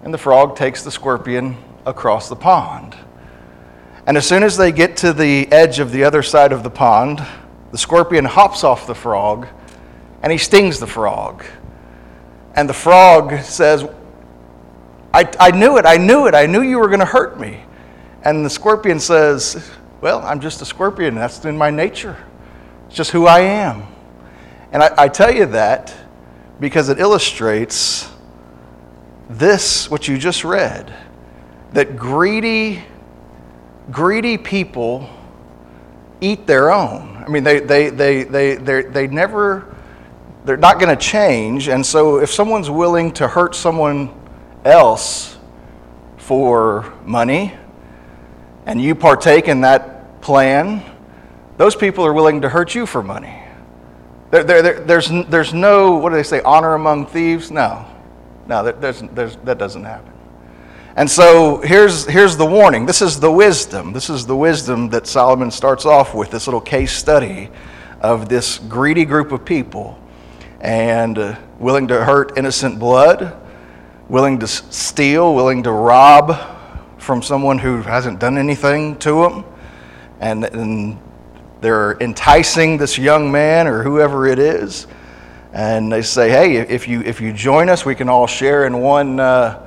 and the frog takes the scorpion across the pond. And as soon as they get to the edge of the other side of the pond, the scorpion hops off the frog and he stings the frog. And the frog says, I knew it, I knew you were going to hurt me. And the scorpion says, well, I'm just a scorpion, that's in my nature. It's just who I am. And I tell you that because it illustrates this, what you just read, that greedy people eat their own. I mean, they're not going to change. And so if someone's willing to hurt someone else for money, and you partake in that plan, those people are willing to hurt you for money. There's no, what do they say, honor among thieves? No, that doesn't happen. And so here's the warning. This is the wisdom. This is the wisdom that Solomon starts off with, this little case study of this greedy group of people, and willing to hurt innocent blood, willing to steal, willing to rob from someone who hasn't done anything to them, and they're enticing this young man or whoever it is, and they say, hey, if you join us, we can all share in one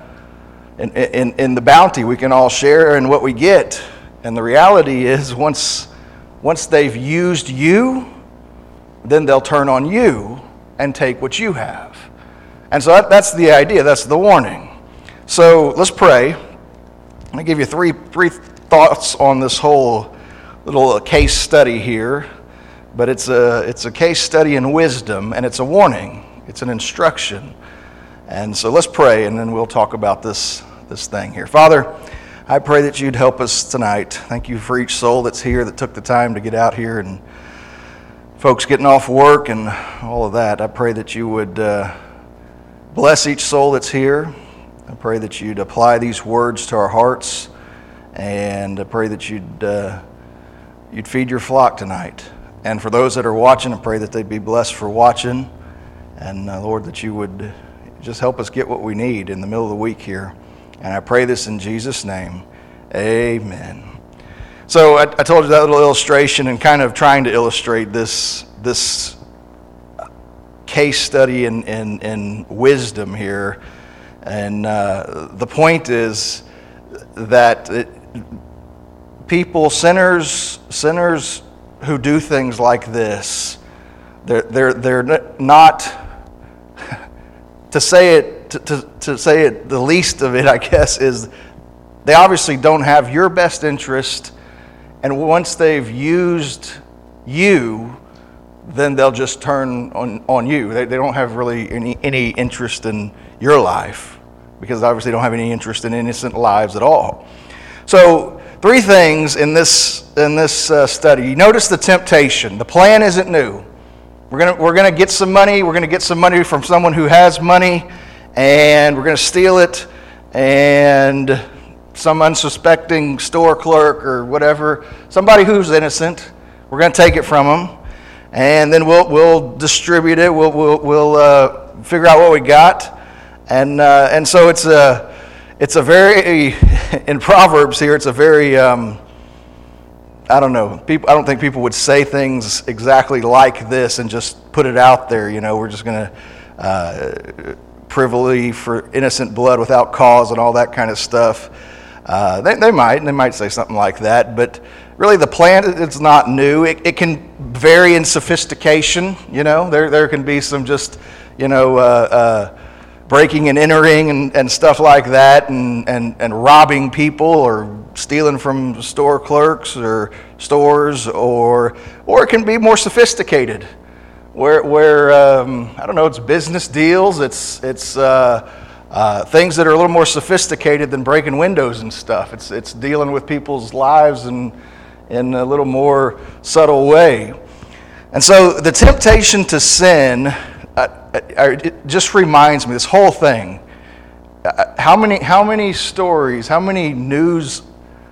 in the bounty. We can all share in what we get. And the reality is, once they've used you, then they'll turn on you and take what you have. And so that's the idea. That's the warning. So let's pray. I'm going to give you three thoughts on this whole little case study here, but it's a case study in wisdom, and it's a warning. It's an instruction. And so let's pray, and then we'll talk about this thing here. Father, I pray that you'd help us tonight. Thank you for each soul that's here that took the time to get out here, and folks getting off work and all of that. I pray that you would bless each soul that's here. I pray that you'd apply these words to our hearts, and I pray that you'd feed your flock tonight. And for those that are watching, I pray that they'd be blessed for watching, and Lord, that you would just help us get what we need in the middle of the week here. And I pray this in Jesus' name. Amen. So I told you that little illustration and kind of trying to illustrate this case study in wisdom here. And the point is that people, sinners who do things like this, they're not, to say it the least of it, I guess, is they obviously don't have your best interest, and once they've used you, then they'll just turn on you. They don't have really any interest in your life, because they obviously don't have any interest in innocent lives at all. So 3 things in this study. You notice the temptation. The plan isn't new. We're gonna get some money. We're gonna get some money from someone who has money, and we're gonna steal it. And some unsuspecting store clerk or whatever, somebody who's innocent, we're gonna take it from them, and then we'll distribute it. We'll figure out what we got, and so it's a very in Proverbs here. It's a very I don't know. I don't think people would say things exactly like this and just put it out there. You know, we're just going to privily for innocent blood without cause and all that kind of stuff. They might say something like that, but really the plan is not new. It can vary in sophistication. You know, there can be some just breaking and entering and stuff like that, and robbing people or stealing from store clerks or stores, or it can be more sophisticated, where I don't know, it's business deals, it's things that are a little more sophisticated than breaking windows and stuff. It's dealing with people's lives in a little more subtle way. And so the temptation to sin, it just reminds me, this whole thing, how many stories, how many news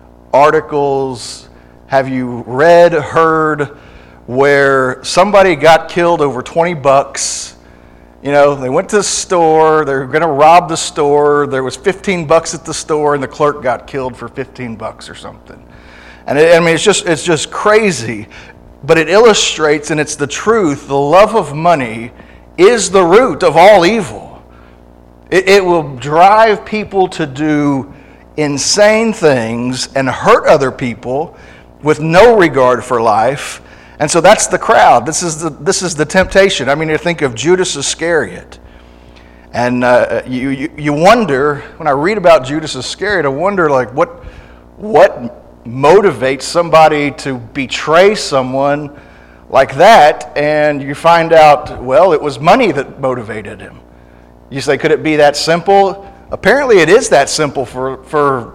articles have you read, heard, where somebody got killed over $20 You know, they went to the store, they were going to rob the store, there was 15 bucks at the store, and the clerk got killed for 15 bucks or something. And it's just crazy, but it illustrates, and it's the truth, the love of money is the root of all evil. It will drive people to do insane things and hurt other people with no regard for life. And so that's the crowd. This is the temptation. I mean, you think of Judas Iscariot. And you wonder, when I read about Judas Iscariot, I wonder like what motivates somebody to betray someone like that, and you find out, well, it was money that motivated him. You say, could it be that simple? Apparently it is that simple for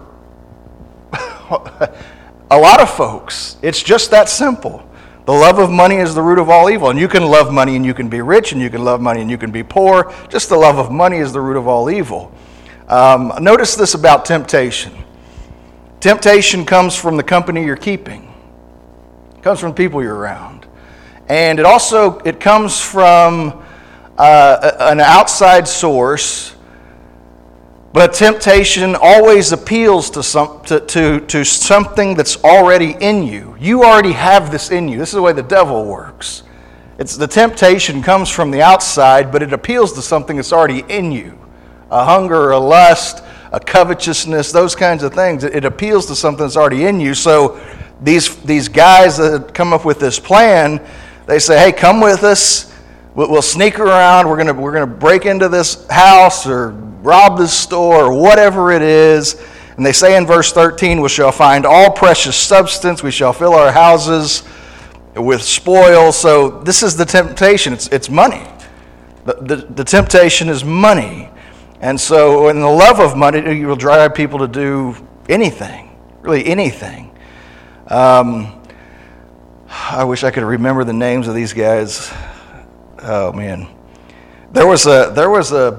a lot of folks. It's just that simple. The love of money is the root of all evil. And you can love money and you can be rich, and you can love money and you can be poor. Just the love of money is the root of all evil. Notice this about temptation. Temptation comes from the company you're keeping. It comes from people you're around. And it comes from an outside source. But temptation always appeals to something that's already in you. You already have this in you. This is the way the devil works. The temptation comes from the outside, but it appeals to something that's already in you. A hunger, a lust, a covetousness, those kinds of things. It appeals to something that's already in you. So these guys that come up with this plan, they say, hey, come with us. We'll sneak around. We're gonna break into this house or rob this store or whatever it is. And they say in verse 13, we shall find all precious substance. We shall fill our houses with spoil. So this is the temptation. It's money. The temptation is money. And so in the love of money, you will drive people to do anything, really anything. I wish I could remember the names of these guys. Oh man, there was a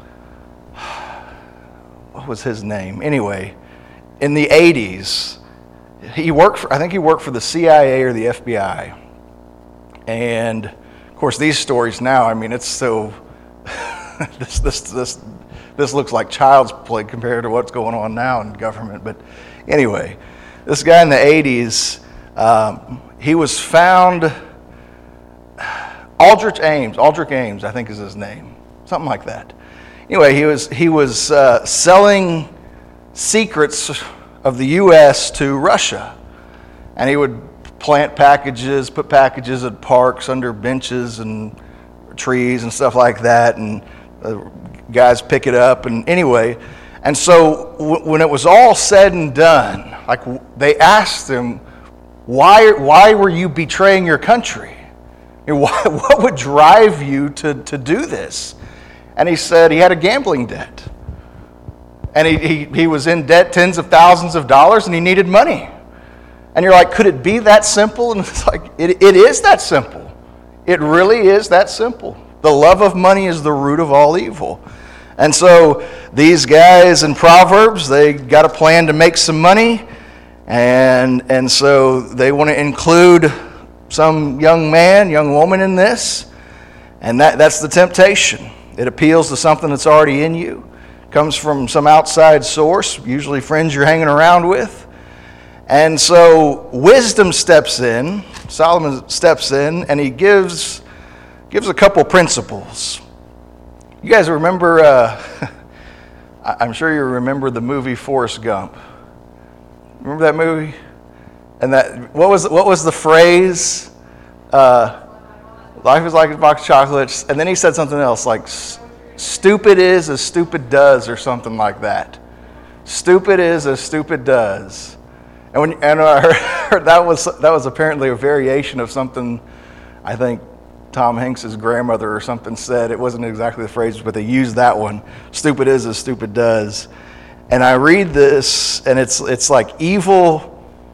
what was his name? Anyway, in the 80s, I think he worked for the CIA or the FBI. And of course, these stories now, I mean, it's so this looks like child's play compared to what's going on now in government. But anyway, this guy in the 80s, he was found. Aldrich Ames, I think is his name, something like that. Anyway, he was selling secrets of the U.S. to Russia, and he would put packages at parks under benches and trees and stuff like that, and guys pick it up. And anyway, and so when it was all said and done, like they asked him, why were you betraying your country? What would drive you to do this? And he said he had a gambling debt. And he was in debt tens of thousands of dollars, and he needed money. And you're like, could it be that simple? And it's like, it is that simple. It really is that simple. The love of money is the root of all evil. And so these guys in Proverbs, they got a plan to make some money. And so they want to include some young woman in this, and that's the temptation. It appeals to something that's already in you. It comes from some outside source, usually friends you're hanging around with. And so wisdom steps in, Solomon steps in, and he gives a couple principles. You guys remember, I'm sure you remember the movie Forrest Gump. Remember that movie? And that what was the phrase? Life is like a box of chocolates. And then he said something else, like stupid is as stupid does, or something like that. Stupid is as stupid does. And I heard that was apparently a variation of something I think Tom Hanks's grandmother or something said. It wasn't exactly the phrase, but they used that one. Stupid is as stupid does. And I read this, and it's like evil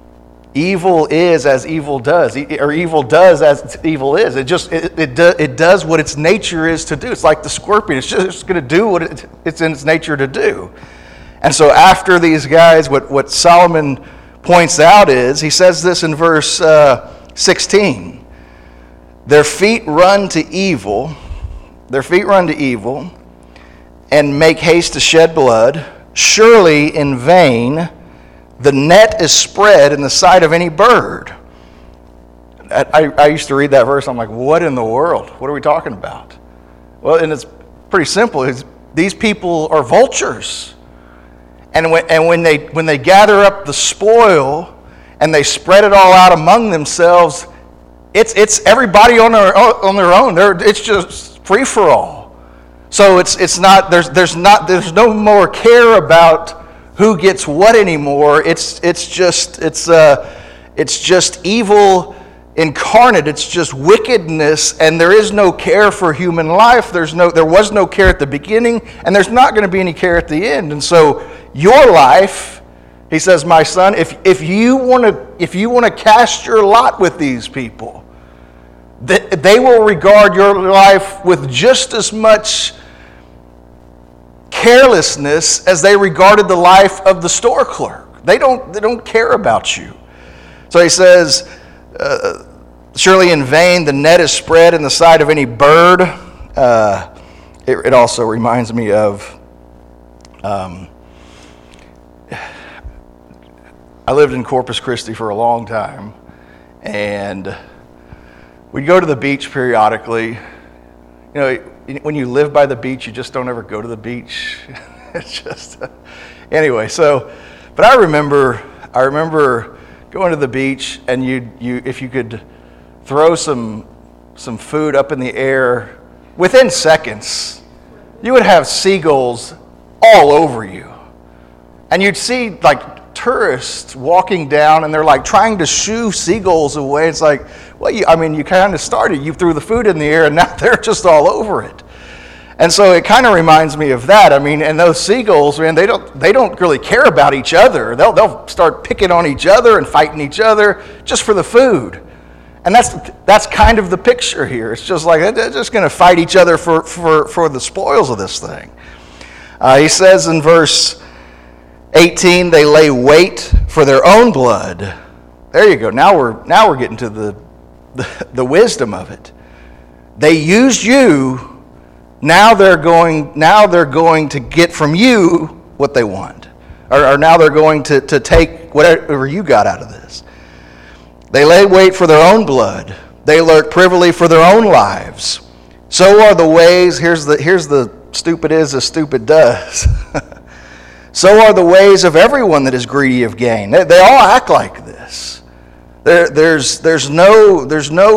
is as evil does, or evil does as evil is. It does what its nature is to do. It's like the scorpion. It's just going to do what it's in its nature to do. And so after these guys, what Solomon points out is, he says this in verse 16, their feet run to evil, their feet run to evil, and make haste to shed blood. Surely in vain the net is spread in the sight of any bird. I used to read that verse. I'm like, what in the world? What are we talking about? Well, and it's pretty simple. These people are vultures. And when they gather up the spoil and they spread it all out among themselves, it's everybody on their own. It's just free for all. So it's not there's no more care about who gets what anymore. It's just evil incarnate. It's just wickedness, and there is no care for human life. There was no care at the beginning, and there's not going to be any care at the end. And so your life, he says, my son, if you want to cast your lot with these people, they will regard your life with just as much carelessness as they regarded the life of the store clerk. They don't care about you. So he says, surely in vain the net is spread in the sight of any bird. It also reminds me of, I lived in Corpus Christi for a long time, and we'd go to the beach periodically. You know, when you live by the beach, you just don't ever go to the beach. It's just, anyway, so, but I remember going to the beach, and if you could throw some food up in the air, within seconds, you would have seagulls all over you. And you'd see like tourists walking down, and they're like trying to shoo seagulls away. It's like, well, you kind of started. You threw the food in the air, and now they're just all over it. And so it kind of reminds me of that. I mean, and those seagulls, man, they don't really care about each other. They'll start picking on each other and fighting each other just for the food. And that's kind of the picture here. It's just like they're just going to fight each other for the spoils of this thing. He says in verse 18, they lay wait for their own blood. There you go. Now we're getting to the wisdom of it. They used you. Now they're going to get from you what they want, or now they're going to take whatever you got out of this. They lay wait for their own blood. They lurk privily for their own lives. So are the ways. Here's the stupid is as stupid does. So are the ways of everyone that is greedy of gain. They all act like this. There's no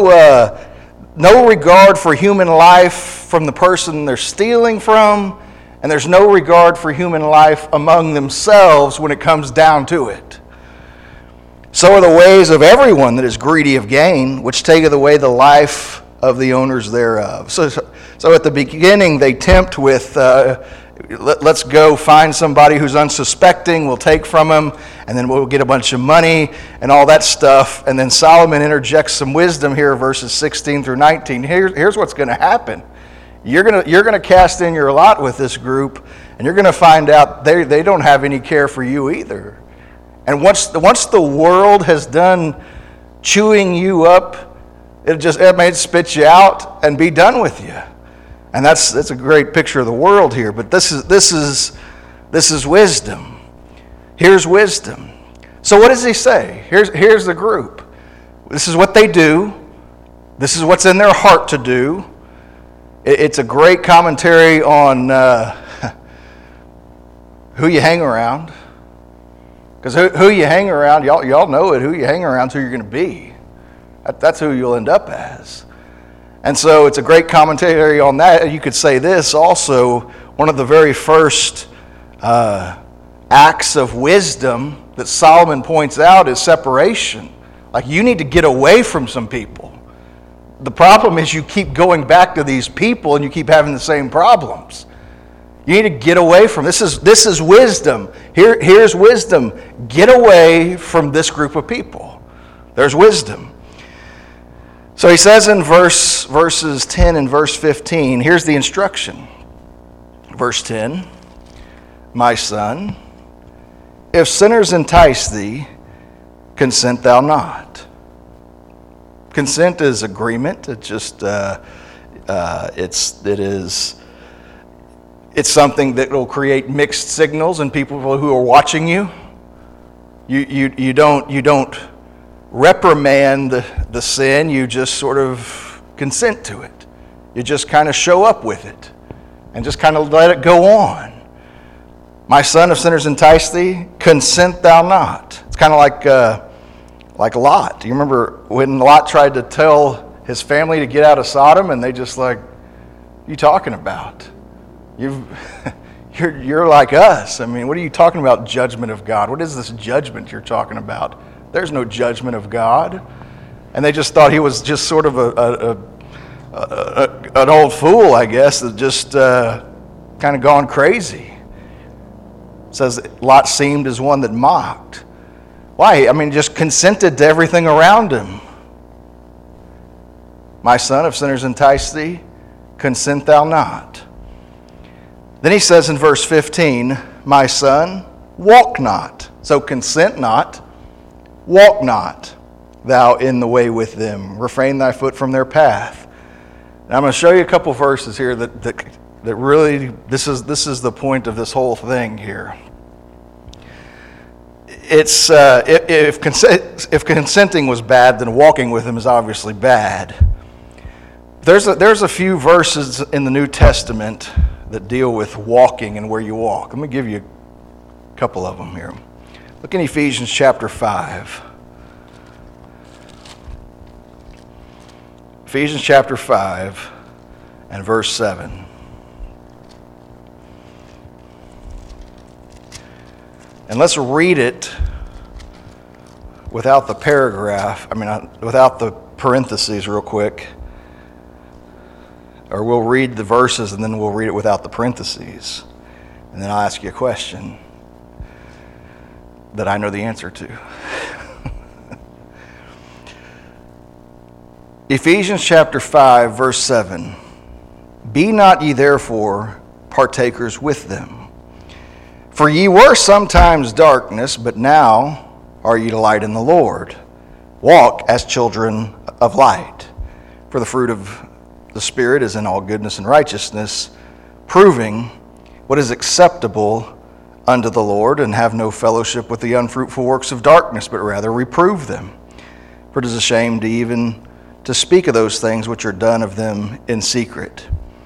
regard for human life from the person they're stealing from, and there's no regard for human life among themselves when it comes down to it. So are the ways of everyone that is greedy of gain, which taketh away the life of the owners thereof. So at the beginning they tempt with, let's go find somebody who's unsuspecting, we'll take from him, and then we'll get a bunch of money and all that stuff. And then Solomon interjects some wisdom here, verses 16 through 19. Here's what's going to happen. You're going to cast in your lot with this group, and you're going to find out they don't have any care for you either. And once the world has done chewing you up, it may spit you out and be done with you. And that's a great picture of the world here. But this is wisdom. Here's wisdom. So what does he say? Here's the group. This is what they do. This is what's in their heart to do. It's a great commentary on who you hang around. Because who you hang around, y'all know it. Who you hang around is who you're going to be. That's who you'll end up as. And so it's a great commentary on that. You could say this also, one of the very first acts of wisdom that Solomon points out is separation. Like, you need to get away from some people. The problem is you keep going back to these people and you keep having the same problems. You need to get away from this is wisdom. Here's wisdom. Get away from this group of people. There's wisdom. So he says in verses 10 and verse 15, here's the instruction. Verse 10, my son, if sinners entice thee, consent thou not. Consent is agreement. It's just It's something that will create mixed signals in people who are watching you. You don't reprimand the sin. You just sort of consent to it. You just kind of show up with it and just kind of let it go on. My son, if sinners entice thee, consent thou not. It's kind of like Lot. Do you remember when Lot tried to tell his family to get out of Sodom, and they just like, what are you talking about? You're like us. I mean, what are you talking about, judgment of God? What is this judgment you're talking about? There's no judgment of God. And they just thought he was just sort of an old fool, I guess, that just kind of gone crazy. It says Lot seemed as one that mocked. Why? I mean, just consented to everything around him. My son, if sinners entice thee, consent thou not. Then he says in verse 15, my son, walk not. So consent not, walk not thou in the way with them. Refrain thy foot from their path. Now I'm going to show you a couple verses here that really, this is the point of this whole thing here. It's if consenting was bad, then walking with him is obviously bad. There's a few verses in the New Testament that deal with walking and where you walk. Let me give you a couple of them here. Look in Ephesians chapter 5. Ephesians chapter 5 and verse 7. And let's read it without the paragraph, without the parentheses real quick. Or we'll read the verses and then we'll read it without the parentheses. And then I'll ask you a question that I know the answer to. Ephesians chapter 5, verse 7. Be not ye therefore partakers with them. For ye were sometimes darkness, but now are ye light in the Lord. Walk as children of light. For the fruit of the Spirit is in all goodness and righteousness, proving what is acceptable unto the Lord, and have no fellowship with the unfruitful works of darkness, but rather reprove them. For it is a shame even to speak of those things which are done of them in secret.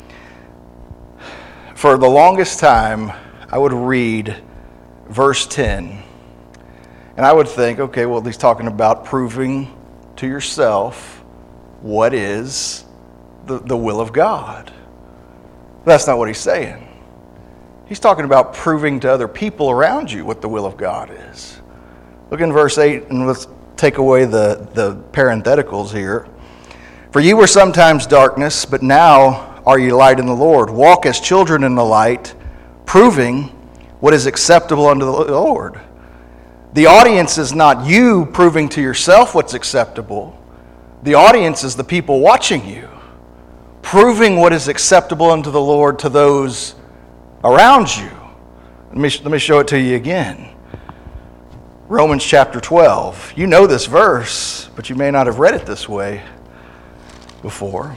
For the longest time, I would read verse 10, and I would think, okay, well, he's talking about proving to yourself what is the will of God. That's not what he's saying. He's talking about proving to other people around you what the will of God is. Look in verse 8, and let's take away the parentheticals here. For ye were sometimes darkness, but now are ye light in the Lord. Walk as children in the light, proving what is acceptable unto the Lord. The audience is not you proving to yourself what's acceptable. The audience is the people watching you, proving what is acceptable unto the Lord to those around you. Let me show it to you again. Romans chapter 12. You know this verse, but you may not have read it this way before.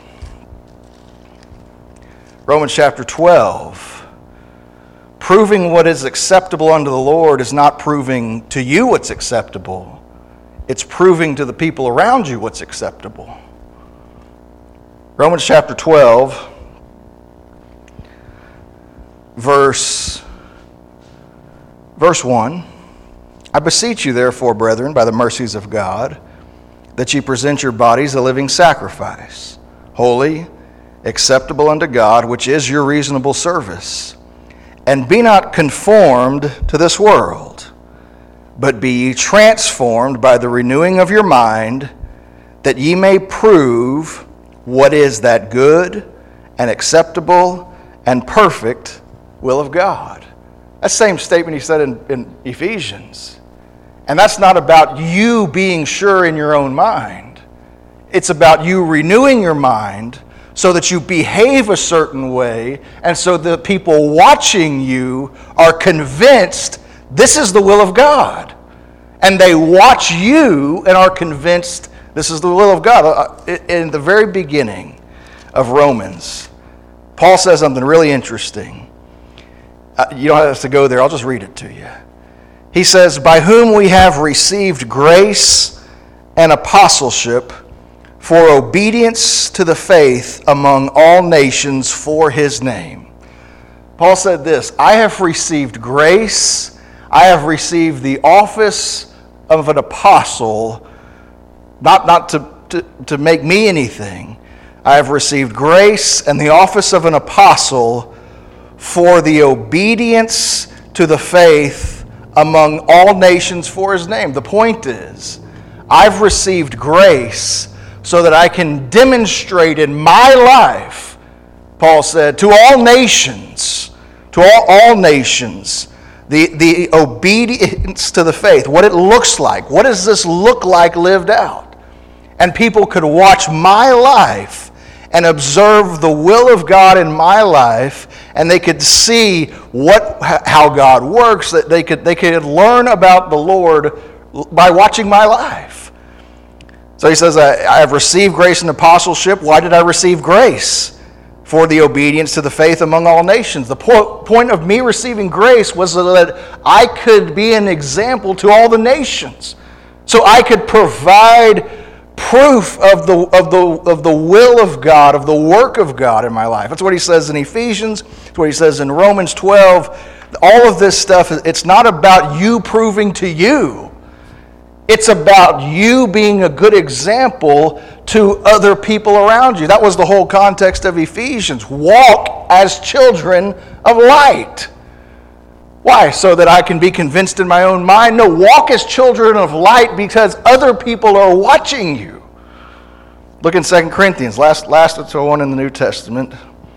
Romans chapter 12. Proving what is acceptable unto the Lord is not proving to you what's acceptable. It's proving to the people around you what's acceptable. Romans chapter 12, verse 1. I beseech you, therefore, brethren, by the mercies of God, that ye present your bodies a living sacrifice, holy, acceptable unto God, which is your reasonable service. And be not conformed to this world, but be ye transformed by the renewing of your mind, that ye may prove what is that good and acceptable and perfect will of God. That same statement he said in Ephesians. And that's not about you being sure in your own mind. It's about you renewing your mind so that you behave a certain way, and so the people watching you are convinced this is the will of God. And they watch you and are convinced this is the will of God. In the very beginning, of Romans, Paul says something really interesting. You don't have to go there. I'll just read it to you. He says, by whom we have received grace and apostleship for obedience to the faith among all nations for his name. Paul said this, I have received grace, I have received the office of an apostle, not to make me anything. I have received grace and the office of an apostle for the obedience to the faith among all nations for his name. The point is, I've received grace so that I can demonstrate in my life, Paul said, to all nations, the obedience to the faith, what it looks like. What does this look like lived out? And people could watch my life and observe the will of God in my life, and they could see how God works, that they could learn about the Lord by watching my life. So he says, I have received grace and apostleship. Why did I receive grace? For the obedience to the faith among all nations. The point of me receiving grace was so that I could be an example to all the nations. So I could provide proof of the will of God, of the work of God in my life. That's what he says in Ephesians. That's what he says in Romans 12. All of this stuff, it's not about you proving to you. It's about you being a good example to other people around you. That was the whole context of Ephesians. Walk as children of light. Why? So that I can be convinced in my own mind? No, walk as children of light because other people are watching you. Look in 2 Corinthians, last one in the New Testament.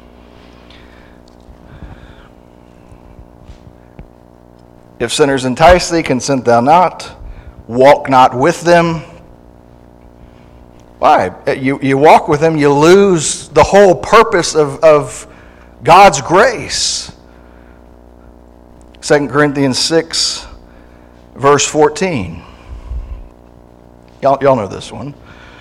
If sinners entice thee, consent thou not. Walk not with them. Why? You walk with them, you lose the whole purpose of God's grace. 2 Corinthians 6, verse 14. Y'all know this one.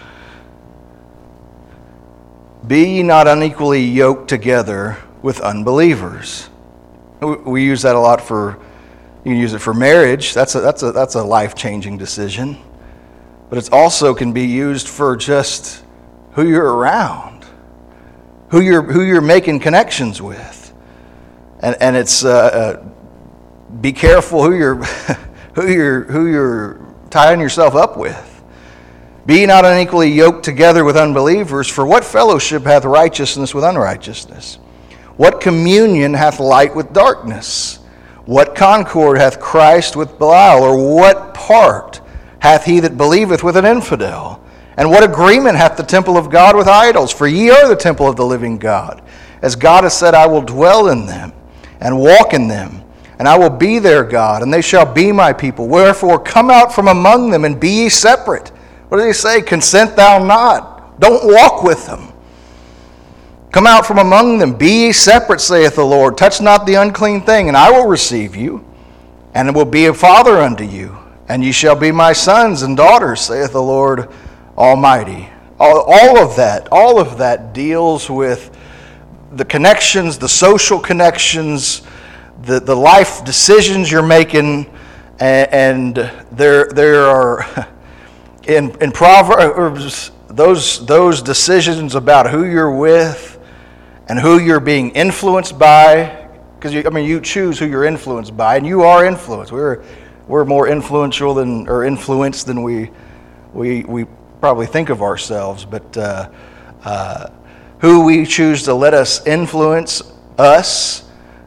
Be ye not unequally yoked together with unbelievers. We use that a lot you can use it for marriage. That's a life-changing decision. But it also can be used for just who you're around, who you're making connections with, and it's be careful who you're tying yourself up with. Be not unequally yoked together with unbelievers, for what fellowship hath righteousness with unrighteousness? What communion hath light with darkness? What concord hath Christ with Belial? Or what part hath he that believeth with an infidel? And what agreement hath the temple of God with idols? For ye are the temple of the living God. As God has said, I will dwell in them and walk in them, and I will be their God, and they shall be my people. Wherefore come out from among them, and be ye separate. What does he say? Consent thou not. Don't walk with them. Come out from among them, be ye separate, saith the Lord. Touch not the unclean thing, and I will receive you, and will be a father unto you. And ye shall be my sons and daughters, saith the Lord Almighty. All of that deals with the connections, the social connections, the life decisions you're making, and there are in Proverbs those decisions about who you're with and who you're being influenced by, because you choose who you're influenced by, and you are influenced. We're more influential influenced than we probably think of ourselves, but who we choose to let us influence us,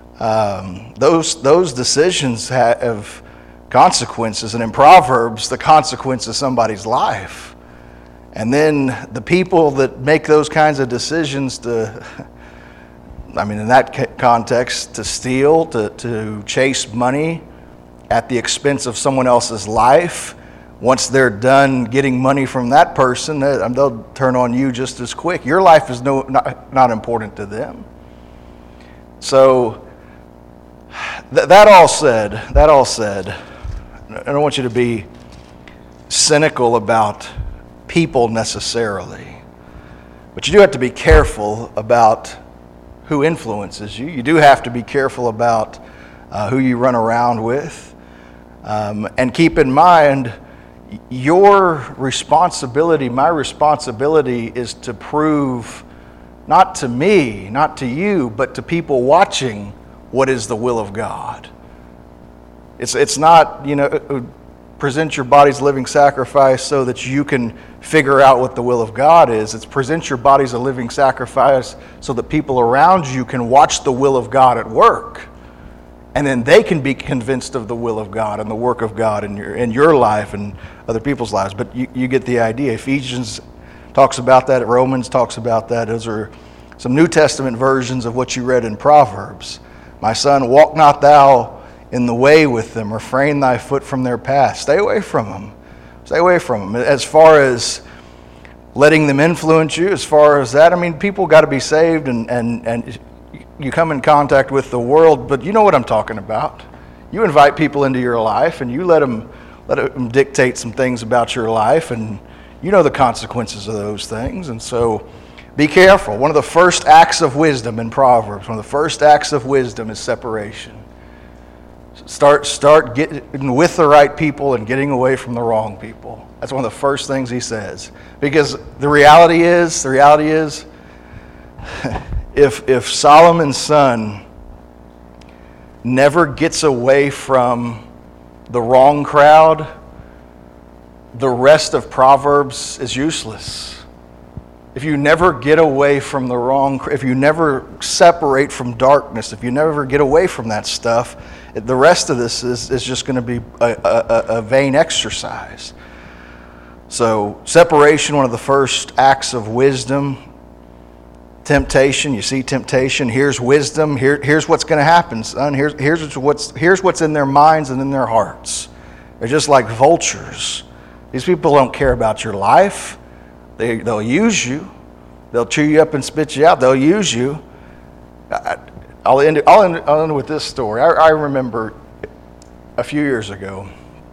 those decisions have consequences, and in Proverbs, the consequence of somebody's life. And then the people that make those kinds of decisions in that context, to steal, to chase money at the expense of someone else's life, once they're done getting money from that person, they'll turn on you just as quick. Your life is not important to them. So, that all said, I don't want you to be cynical about people necessarily. But you do have to be careful about who influences you. You do have to be careful about who you run around with. And keep in mind, your responsibility, my responsibility, is to prove, not to me, not to you, but to people watching, what is the will of God. It's not, present your body as a living sacrifice so that you can figure out what the will of God is. It's present your body as a living sacrifice so that people around you can watch the will of God at work. And then they can be convinced of the will of God and the work of God in your life and other people's lives. But you get the idea. Ephesians talks about that. Romans talks about that. Those are some New Testament versions of what you read in Proverbs. My son, walk not thou in the way with them. Refrain thy foot from their path. Stay away from them. Stay away from them. As far as letting them influence you, as far as that, people got to be saved and you come in contact with the world, but you know what I'm talking about. You invite people into your life and you let them dictate some things about your life, and you know the consequences of those things. And so be careful. One of the first acts of wisdom in Proverbs, one of the first acts of wisdom is separation. Start getting with the right people and getting away from the wrong people. That's one of the first things he says. Because the reality is, if Solomon's son never gets away from the wrong crowd, the rest of Proverbs is useless. If you never get away from the wrong, if you never separate from darkness, if you never get away from that stuff, the rest of this is just going to be a vain exercise. So separation, one of the first acts of wisdom. Temptation, you see temptation. Here's wisdom. Here's what's going to happen, son. Here's what's in their minds and in their hearts. They're just like vultures. These people don't care about your life. They'll use you. They'll chew you up and spit you out. They'll use you. I'll end with this story. I remember a few years ago,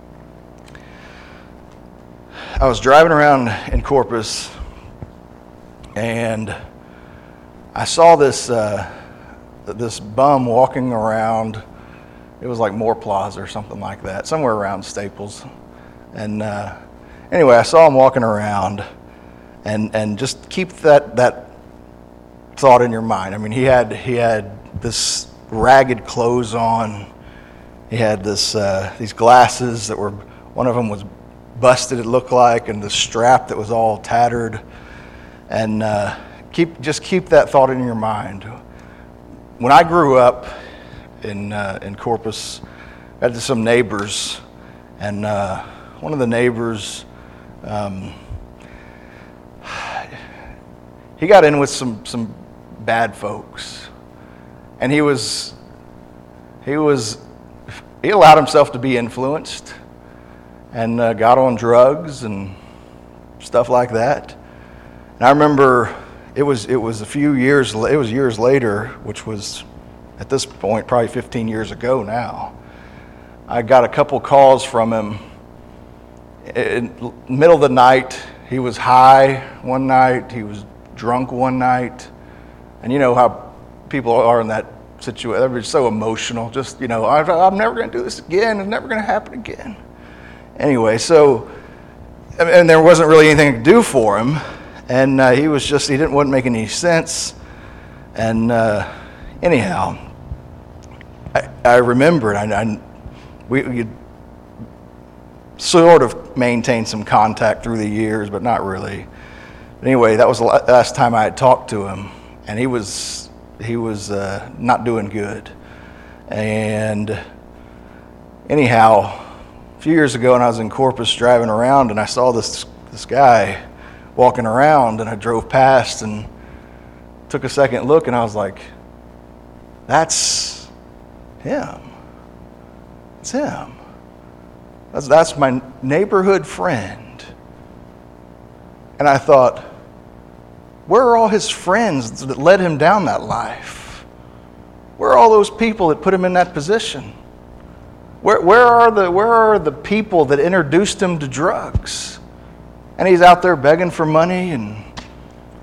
I was driving around in Corpus, and I saw this bum walking around. It was like Moore Plaza or something like that, somewhere around Staples. And anyway, I saw him walking around, and just keep that thought in your mind. He had this ragged clothes on. He had these glasses that were, one of them was busted, it looked like, and the strap that was all tattered. And just keep that thought in your mind. When I grew up in Corpus, I had some neighbors, and one of the neighbors, he got in with some bad folks, and he allowed himself to be influenced, and got on drugs and stuff like that. And I remember it was years later, which was at this point probably 15 years ago now. I got a couple calls from him in the middle of the night. He was high one night, he was drunk one night, and you know how people are in that situation. Everybody's so emotional. Just, I'm never going to do this again. It's never going to happen again. Anyway, so, and there wasn't really anything to do for him. And he wouldn't make any sense. And anyhow, I remembered, we sort of maintained some contact through the years, but not really. But anyway, that was the last time I had talked to him, and he was not doing good. And anyhow, a few years ago when I was in Corpus driving around, and I saw this guy walking around, and I drove past and took a second look, and I was like, that's him. It's him. That's my neighborhood friend. And I thought, where are all his friends that led him down that life? Where are all those people that put him in that position? Where are the people that introduced him to drugs? And he's out there begging for money, and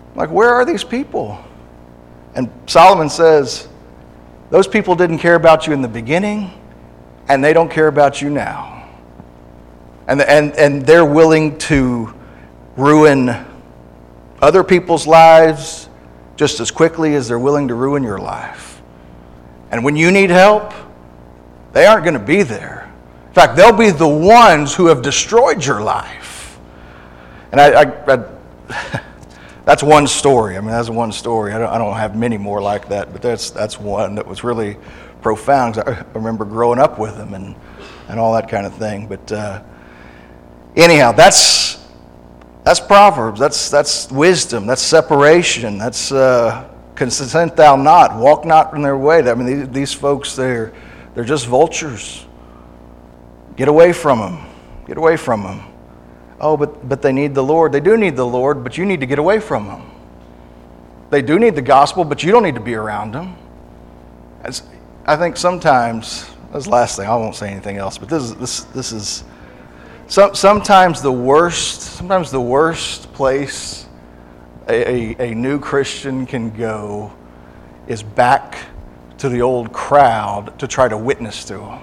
Like, where are these people? And Solomon says, those people didn't care about you in the beginning, and they don't care about you now. And they're willing to ruin other people's lives just as quickly as they're willing to ruin your life. And when you need help, they aren't going to be there. In fact, they'll be the ones who have destroyed your life. And I that's one story. I mean, that's one story. I don't have many more like that, but that's one that was really profound. I remember growing up with them and all that kind of thing. But anyhow, that's Proverbs. That's wisdom. That's separation. That's consent thou not, walk not in their way. I mean, these folks, they're just vultures. Get away from them. Get away from them. Oh, but they need the Lord. They do need the Lord, but you need to get away from them. They do need the gospel, but you don't need to be around them. I think sometimes, that's the last thing, I won't say anything else, but this is sometimes the worst place a new Christian can go is back to the old crowd to try to witness to them.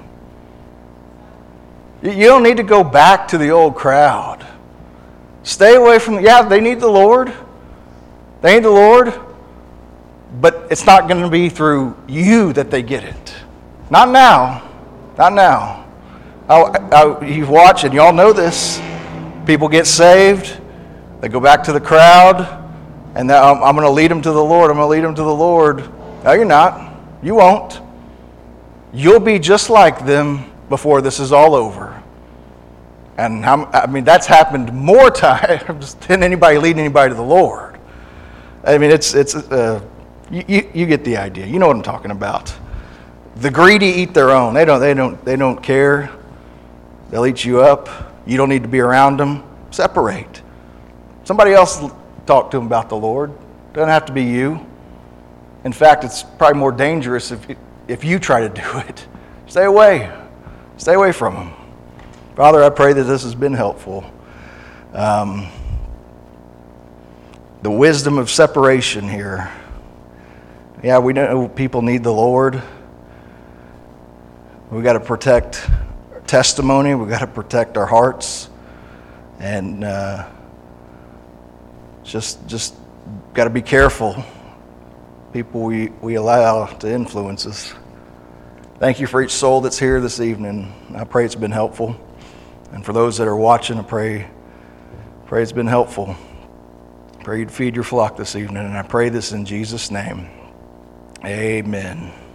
You don't need to go back to the old crowd. Stay away from, they need the Lord. They need the Lord. But it's not going to be through you that they get it. Not now. Not now. You watch, and y'all know this. People get saved. They go back to the crowd. And I'm going to lead them to the Lord. I'm going to lead them to the Lord. No, you're not. You won't. You'll be just like them before this is all over. And that's happened more times than anybody leading anybody to the Lord. I mean, you get the idea. You know what I'm talking about. The greedy eat their own. They don't care. They'll eat you up. You don't need to be around them. Separate. Somebody else talk to them about the Lord. It doesn't have to be you. In fact, it's probably more dangerous if you try to do it. Stay away. Stay away from them. Father, I pray that this has been helpful. The wisdom of separation here. Yeah, we know people need the Lord. We've got to protect our testimony. We've got to protect our hearts. And just got to be careful. People we allow to influence us. Thank you for each soul that's here this evening. I pray it's been helpful. And for those that are watching, I pray it's been helpful. Pray you'd feed your flock this evening. And I pray this in Jesus' name. Amen.